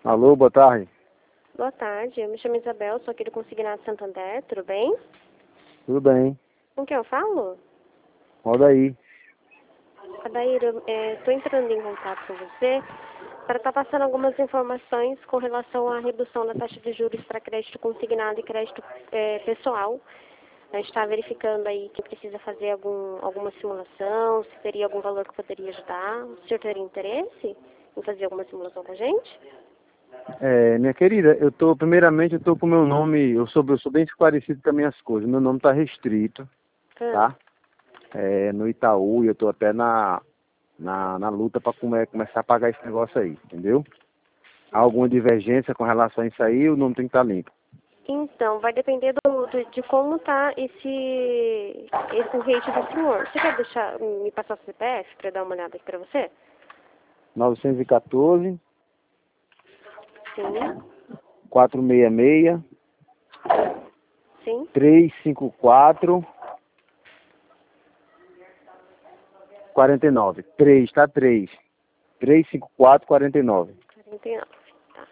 Alô, boa tarde. Boa tarde, eu me chamo Isabel, sou aqui do Consignado Santander, tudo bem? Tudo bem? Com quem eu falo? Roda aí. Adair, eu estou entrando em contato com você para estar passando algumas informações com relação à redução da taxa de juros para crédito consignado e crédito pessoal. A gente está verificando aí que precisa fazer alguma simulação, se teria algum valor que poderia ajudar. O senhor teria interesse em fazer alguma simulação com a gente? Minha querida, primeiramente eu tô com o meu nome, eu sou bem esclarecido com as minhas coisas. Meu nome tá restrito, tá? No Itaú, e eu tô até na luta para começar a pagar esse negócio aí, entendeu? Há alguma divergência com relação a isso aí, o nome tem que estar limpo. Então, vai depender de como está esse rate do senhor. Você quer me passar o CPF para dar uma olhada aqui para você? 914 Sim. 466 Sim. 354 49. 3, tá? 3. 354 49. 49. Tá.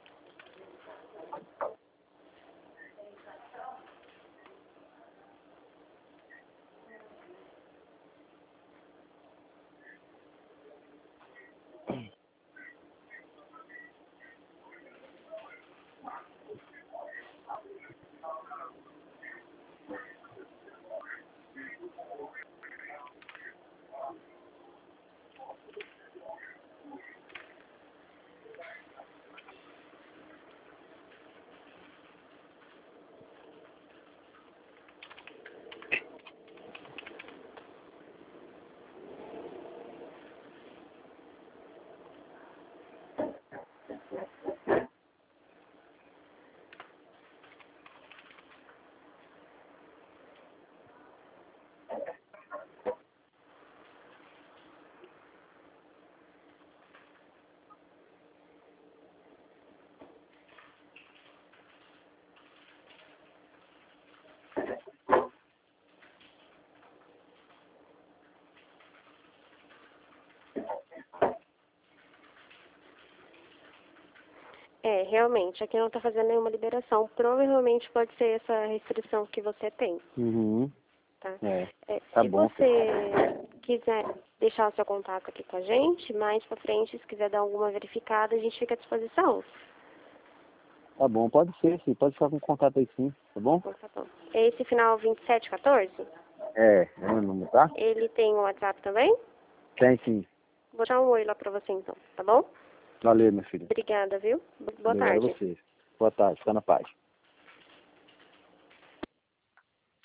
Realmente, aqui não está fazendo nenhuma liberação. Provavelmente pode ser essa restrição que você tem. Uhum. Tá? Tá Se bom. você quiser deixar o seu contato aqui com a gente, mais pra frente, se quiser dar alguma verificada, a gente fica à disposição. Tá bom, pode ser, sim. Pode ficar com contato aí, sim. Tá bom? Então, tá bom. Esse final 2714, É meu número, tá? ele tem o WhatsApp também? Tem, sim. Vou dar um oi lá pra você então, tá bom? Valeu, meu filho. Obrigada, viu? Boa Obrigado a tarde. vocês. Boa tarde. Fica na paz.